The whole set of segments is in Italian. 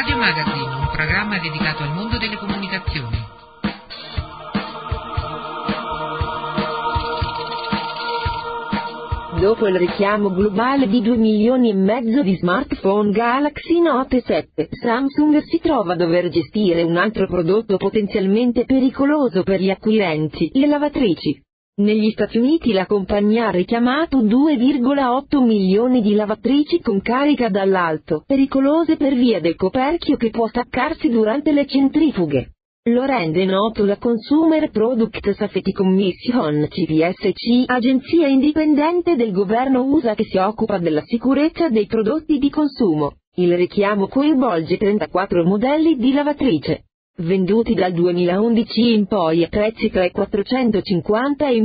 Radio Magazine, un programma dedicato al mondo delle comunicazioni. Dopo il richiamo globale di 2 milioni e mezzo di smartphone Galaxy Note 7, Samsung si trova a dover gestire un altro prodotto potenzialmente pericoloso per gli acquirenti, le lavatrici. Negli Stati Uniti la compagnia ha richiamato 2,8 milioni di lavatrici con carica dall'alto, pericolose per via del coperchio che può staccarsi durante le centrifughe. Lo rende noto la Consumer Product Safety Commission (CPSC), agenzia indipendente del governo USA che si occupa della sicurezza dei prodotti di consumo. Il richiamo coinvolge 34 modelli di lavatrice, venduti dal 2011 in poi a prezzi tra i $450 e i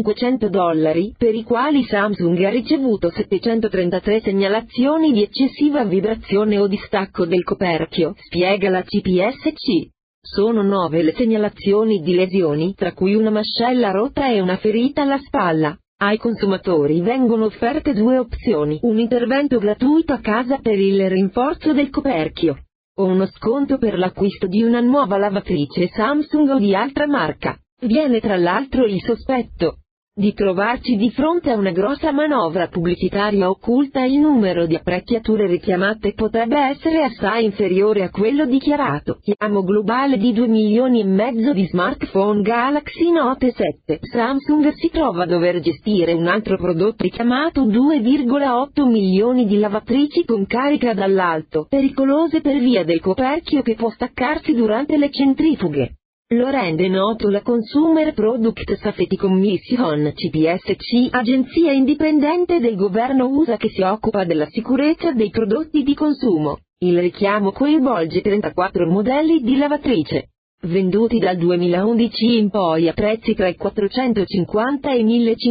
$1.500, per i quali Samsung ha ricevuto 733 segnalazioni di eccessiva vibrazione o distacco del coperchio, spiega la CPSC. Sono 9 le segnalazioni di lesioni, tra cui una mascella rotta e una ferita alla spalla. Ai consumatori vengono offerte 2 opzioni: un intervento gratuito a casa per il rinforzo del coperchio, o uno sconto per l'acquisto di una nuova lavatrice Samsung o di altra marca. Viene tra l'altro il sospetto di trovarci di fronte a una grossa manovra pubblicitaria occulta. Il numero di apparecchiature richiamate potrebbe essere assai inferiore a quello dichiarato. Richiamo globale di 2 milioni e mezzo di smartphone Galaxy Note 7. Samsung si trova a dover gestire un altro prodotto richiamato 2,8 milioni di lavatrici con carica dall'alto, pericolose per via del coperchio che può staccarsi durante le centrifughe. Lo rende noto la Consumer Product Safety Commission (CPSC), agenzia indipendente del governo USA che si occupa della sicurezza dei prodotti di consumo. Il richiamo coinvolge 34 modelli di lavatrice, venduti dal 2011 in poi a prezzi tra i $450 e i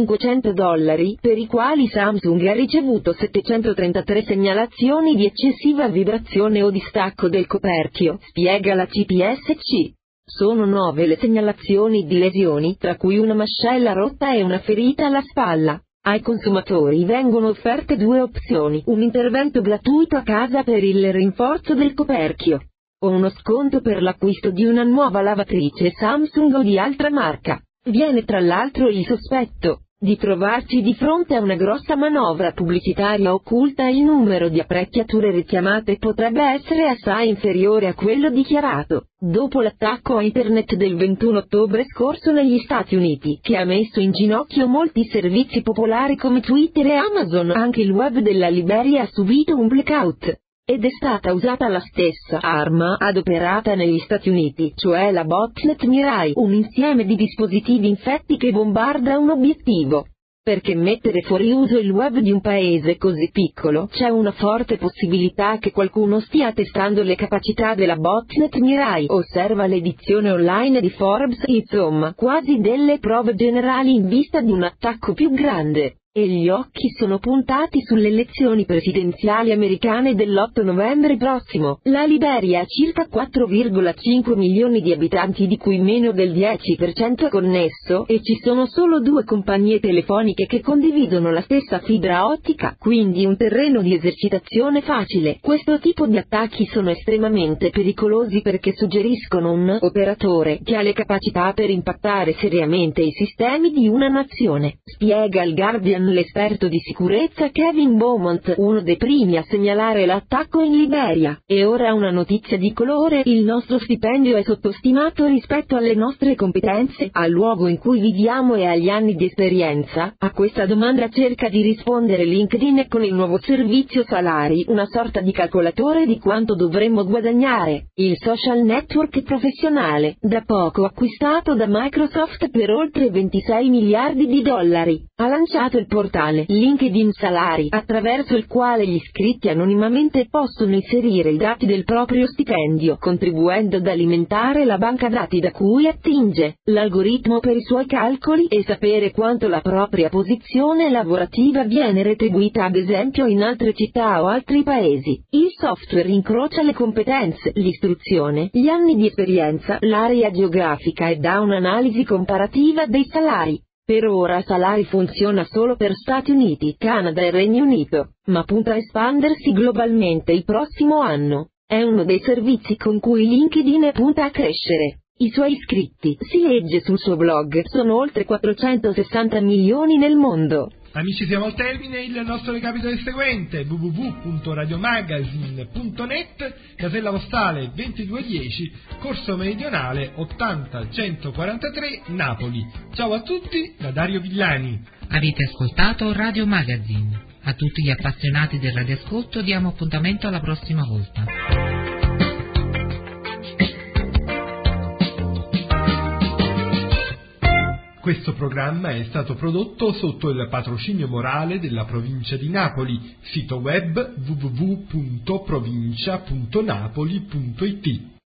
$1.500, per i quali Samsung ha ricevuto 733 segnalazioni di eccessiva vibrazione o distacco del coperchio, spiega la CPSC. Sono 9 le segnalazioni di lesioni, tra cui una mascella rotta e una ferita alla spalla. Ai consumatori vengono offerte 2 opzioni: un intervento gratuito a casa per il rinforzo del coperchio, o uno sconto per l'acquisto di una nuova lavatrice Samsung o di altra marca. Viene tra l'altro il sospetto di trovarci di fronte a una grossa manovra pubblicitaria occulta. Il numero di apparecchiature richiamate potrebbe essere assai inferiore a quello dichiarato. Dopo l'attacco a Internet del 21 ottobre scorso negli Stati Uniti, che ha messo in ginocchio molti servizi popolari come Twitter e Amazon, anche il web della Liberia ha subito un blackout. Ed è stata usata la stessa arma adoperata negli Stati Uniti, cioè la botnet Mirai, un insieme di dispositivi infetti che bombarda un obiettivo. Perché mettere fuori uso il web di un paese così piccolo, c'è una forte possibilità che qualcuno stia testando le capacità della botnet Mirai, osserva l'edizione online di Forbes. Insomma, quasi delle prove generali in vista di un attacco più grande. E gli occhi sono puntati sulle elezioni presidenziali americane dell'8 novembre prossimo. La Liberia ha circa 4,5 milioni di abitanti, di cui meno del 10% è connesso, e ci sono solo 2 compagnie telefoniche che condividono la stessa fibra ottica, quindi un terreno di esercitazione facile. Questo tipo di attacchi sono estremamente pericolosi perché suggeriscono un operatore che ha le capacità per impattare seriamente i sistemi di una nazione, spiega il Guardian l'esperto di sicurezza Kevin Beaumont, uno dei primi a segnalare l'attacco in Liberia. E ora una notizia di colore: il nostro stipendio è sottostimato rispetto alle nostre competenze, al luogo in cui viviamo e agli anni di esperienza. A questa domanda cerca di rispondere LinkedIn con il nuovo servizio Salari, una sorta di calcolatore di quanto dovremmo guadagnare. Il social network professionale, da poco acquistato da Microsoft per oltre $26 miliardi, ha lanciato il portale LinkedIn Salari, attraverso il quale gli iscritti anonimamente possono inserire i dati del proprio stipendio, contribuendo ad alimentare la banca dati da cui attinge l'algoritmo per i suoi calcoli, e sapere quanto la propria posizione lavorativa viene retribuita, ad esempio in altre città o altri paesi. Il software incrocia le competenze, l'istruzione, gli anni di esperienza, l'area geografica e dà un'analisi comparativa dei salari. Per ora Salari funziona solo per Stati Uniti, Canada e Regno Unito, ma punta a espandersi globalmente il prossimo anno. È uno dei servizi con cui LinkedIn punta a crescere. I suoi iscritti, si legge sul suo blog, sono oltre 460 milioni nel mondo. Amici, siamo al termine, il nostro recapito è il seguente: www.radiomagazine.net, casella postale 2210, Corso Meridionale 80143, Napoli. Ciao a tutti da Dario Villani. Avete ascoltato Radio Magazine. A tutti gli appassionati del radioascolto diamo appuntamento alla prossima volta. Questo programma è stato prodotto sotto il patrocinio morale della provincia di Napoli. Sito web www.provincia.napoli.it